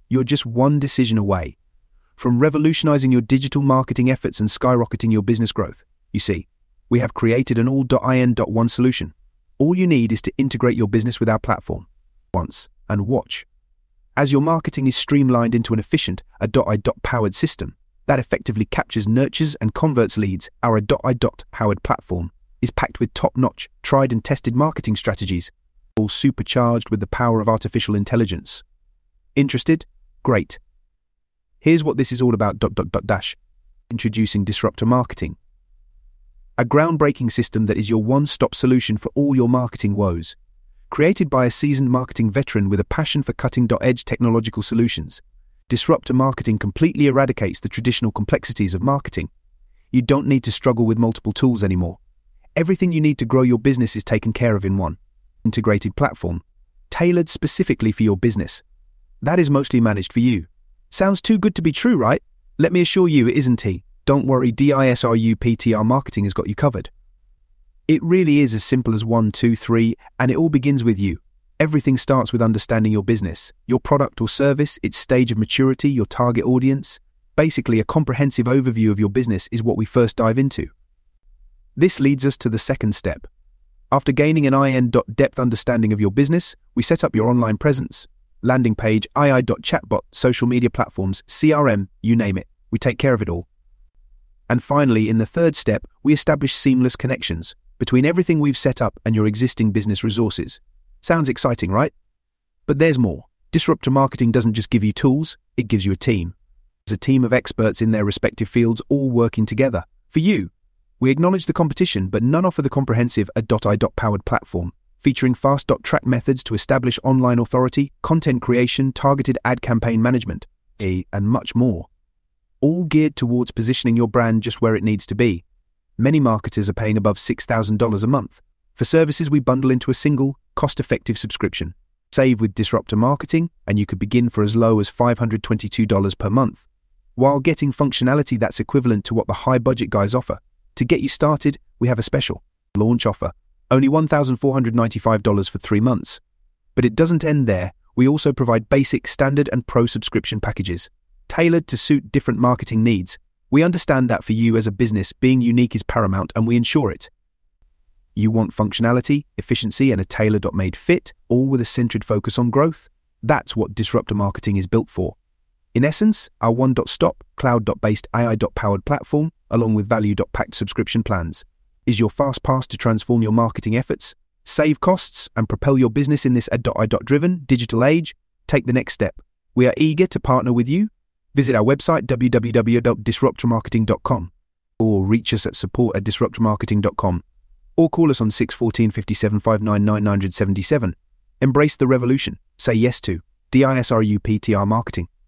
You're just one decision away from revolutionizing your digital marketing efforts and skyrocketing your business growth. You see, we have created an all.in.one solution. All you need is to integrate your business with our platform once and watch. As your marketing is streamlined into an efficient .i.powered system that effectively captures, nurtures, and converts leads, our .i.powered platform is packed with top-notch, tried and tested marketing strategies, all supercharged with the power of artificial intelligence. Interested? Great. Here's what this is all about. Introducing Disruptor Marketing, a groundbreaking system that is your one-stop solution for all your marketing woes. Created by a seasoned marketing veteran with a passion for cutting-edge technological solutions, Disruptor Marketing completely eradicates the traditional complexities of marketing. You don't need to struggle with multiple tools anymore. Everything you need to grow your business is taken care of in one integrated platform, tailored specifically for your business. That is mostly managed for you. Sounds too good to be true, right? Let me assure you it isn't. Don't worry, Disruptor Marketing has got you covered. It really is as simple as 1, 2, 3, and it all begins with you. Everything starts with understanding your business, your product or service, its stage of maturity, your target audience. Basically, a comprehensive overview of your business is what we first dive into. This leads us to the second step. After gaining an in-depth understanding of your business, we set up your online presence, landing page, chatbot, social media platforms, CRM, you name it. We take care of it all. And finally, in the third step, we establish seamless connections between everything we've set up and your existing business resources. Sounds exciting, right? But there's more. Disruptor Marketing doesn't just give you tools, it gives you a team. There's a team of experts in their respective fields all working together. For you, we acknowledge the competition, but none offer the comprehensive .i.powered platform, featuring fast.track methods to establish online authority, content creation, targeted ad campaign management, and much more. All geared towards positioning your brand just where it needs to be. Many marketers are paying above $6,000 a month for services we bundle into a single, cost-effective subscription. Save with Disruptor Marketing, and you could begin for as low as $522 per month, while getting functionality that's equivalent to what the high-budget guys offer. To get you started, we have a special launch offer, only $1,495 for 3 months. But it doesn't end there. We also provide basic, standard, and pro subscription packages, tailored to suit different marketing needs. We understand that for you as a business, being unique is paramount, and we ensure it. You want functionality, efficiency, and a tailor-made fit, all with a centered focus on growth? That's what Disruptor Marketing is built for. In essence, our one-stop, cloud-based AI-powered platform, along with value-packed subscription plans, is your fast pass to transform your marketing efforts, save costs, and propel your business in this AI-driven digital age. Take the next step. We are eager to partner with you. Visit our website, www.disruptormarketing.com, or reach us at support@disruptormarketing.com, or call us on 614 57 599 977. Embrace the revolution. Say yes to Disruptor Marketing.